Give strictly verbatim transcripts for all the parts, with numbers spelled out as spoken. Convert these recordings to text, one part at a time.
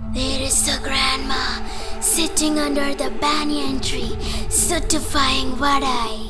There is a grandma sitting under the banyan tree, certifying what I.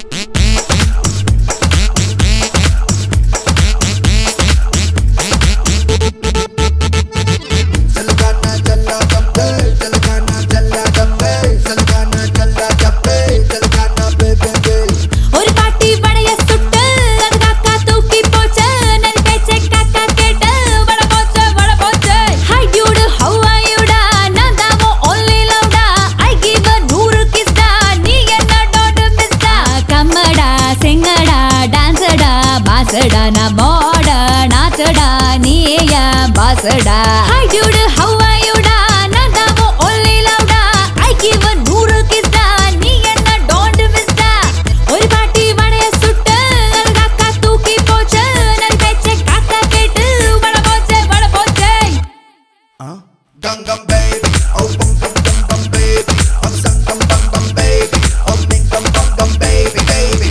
Basada na moda natada niya basada. Hi dude, how are you da? Nadavo only louda. I give a nuru kiss da. Niya na don't miss da. Ori party vadaya sutta algakka tooki pocha. Nari peche kakka kettu vada poche vada poche. Huh? Gum gum baby, oh bum bum bum bum baby, oh sang bum bum bum baby, oh ning bum bum bum baby baby.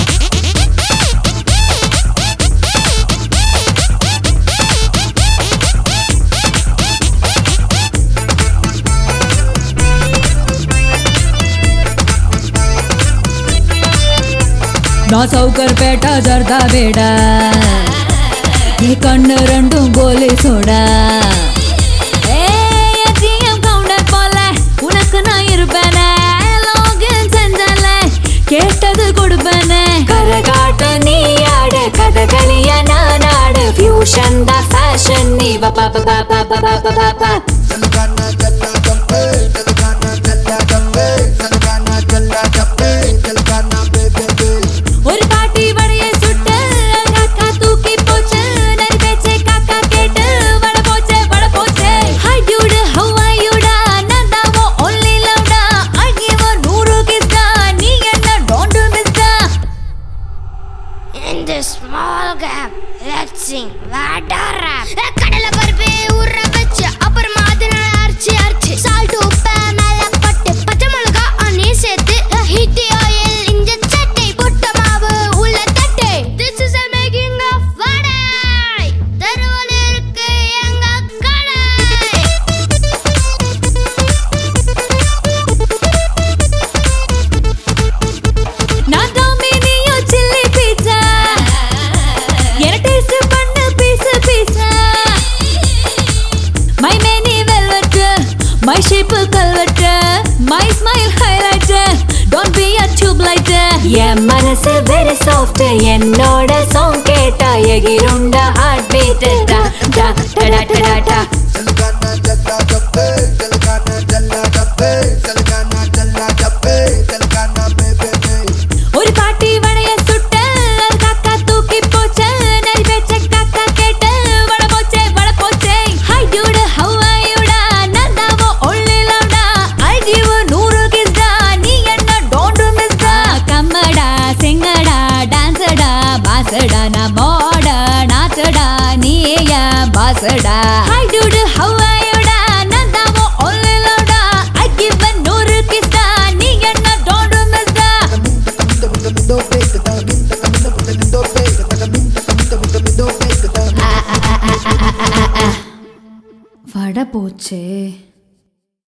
నా సౌకర్పేట జర్దా బేడా ఈ కన్ను రెండు గోలி soda ஏய் GM கவுண்டர் போல உனக்கு நான் இருப்பேனே லாகின் செஞ்சல கேட்டது கொடுப்பேனே கரகாட்ட நீ ஆட கதகளிய நான் ஆட ஃபியூஷன் த ஃபேஷன் நீ பாப்பா பாப்பா பாப்பா பாப்பா Salgana jalla jambe, salgana jalla jambe, salgana jalla jambe, salgana baby. ஒரு பாட்டி வடைய சுட்டு அக்கா தூக்கி போச்சு நரி பேச்சே காக்கா கேட்டு வட போச்சே வட போச்சே. Hi dude, how are you da? நந்தாவோ only love da. I give a நூறு kiss da. நீ என்ன don't miss da. In this small gap, let's sing Vada rap. கடலை பருப்பு ஊற வச்சு அப்புறமா அதனால அரைச்சி அரைச்சி சால்ட் உப்பு மேல பட்டு பச்சை மிளகா நீ சேர்த்து ஹீட்டி ஆயில் இஞ்ச சட்டை புட்ட மாவு உள்ள தட்டு. This is a making of வடை. தெருவில் இருக்கு எங்க கடை. நான் டொமினியோ சில்லி பீட்சா என்ன டேஸ்ட் பண்ணு பீஸ் பீஸா. My many velvet, my shape culvert, my smile highlight. Don't be a tube light. என் மனசு very soft. என்னோட song கேட்டா எகிருண்ட heart beat. Da da da da da da. Salgana jalla jambe, salgana jalla jambe, salgana jalla jambe, salgana baby. ஒரு பாட்டி வடைய சுட்ட காக்கா தூக்கி போச்சு நரி பேச்ச காக்கா கேட்டு வட போச்சே வட போச்சே. Hi dude, how are you da? நந்தாவோ only love da. I give a நூறு kiss da. நீ என்ன don't miss da. கம்மடா சிங்கடா டான்ஸ்டா பாசடா na moda நாச்சடா நீயா பாசடா. Hi dude, how are you da? நந்தாவோ only love da. I give a நூறு kiss da. நீ என்ன don't miss da. வட போச்சே.